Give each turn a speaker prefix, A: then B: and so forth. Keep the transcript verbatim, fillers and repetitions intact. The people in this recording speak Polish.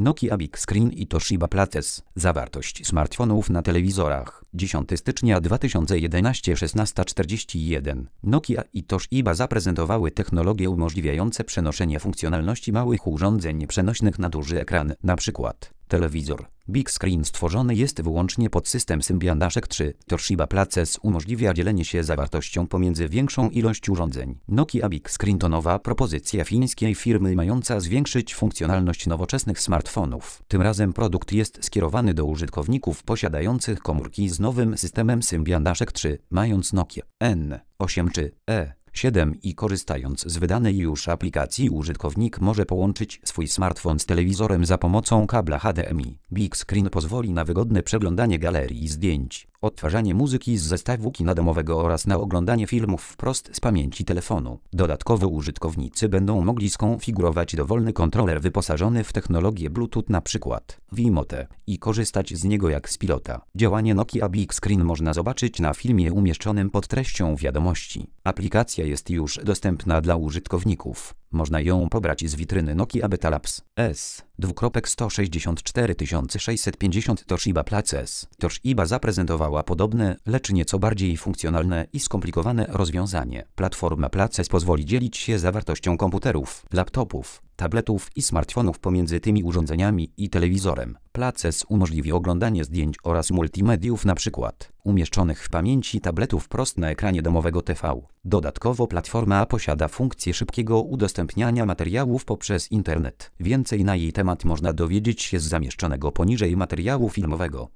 A: Nokia Big Screen i Toshiba Places. Zawartość smartfonów na telewizorach. dziesiątego stycznia dwa tysiące jedenastego, szesnasta czterdzieści jeden. Nokia i Toshiba zaprezentowały technologie umożliwiające przenoszenie funkcjonalności małych urządzeń przenośnych na duży ekran, np. telewizor. Big Screen stworzony jest wyłącznie pod system Symbian trzy. Toshiba Places umożliwia dzielenie się zawartością pomiędzy większą ilość urządzeń. Nokia Big Screen to nowa propozycja fińskiej firmy mająca zwiększyć funkcjonalność nowoczesnych smartfonów. Tym razem produkt jest skierowany do użytkowników posiadających komórki z nowym systemem Symbian trzy, mając Nokia N osiem czy E siedem i korzystając z wydanej już aplikacji użytkownik może połączyć swój smartfon z telewizorem za pomocą kabla H D M I. Big Screen pozwoli na wygodne przeglądanie galerii zdjęć, odtwarzanie muzyki z zestawu kina domowego oraz na oglądanie filmów wprost z pamięci telefonu. Dodatkowo użytkownicy będą mogli skonfigurować dowolny kontroler wyposażony w technologię Bluetooth, np. Vimote, i korzystać z niego jak z pilota. Działanie Nokia Big Screen można zobaczyć na filmie umieszczonym pod treścią wiadomości. Aplikacja jest już dostępna dla użytkowników. Można ją pobrać z witryny Nokia Beta Labs. S sto sześćdziesiąt cztery tysiące sześćset pięćdziesiąt Toshiba Places. Toshiba zaprezentowała podobne, lecz nieco bardziej funkcjonalne i skomplikowane rozwiązanie. Platforma Places pozwoli dzielić się zawartością komputerów, laptopów, tabletów i smartfonów pomiędzy tymi urządzeniami i telewizorem. Places umożliwi oglądanie zdjęć oraz multimediów, np. umieszczonych w pamięci tabletu wprost na ekranie domowego T V. Dodatkowo platforma posiada funkcję szybkiego udostępniania materiałów poprzez internet. Więcej na jej temat można dowiedzieć się z zamieszczonego poniżej materiału filmowego.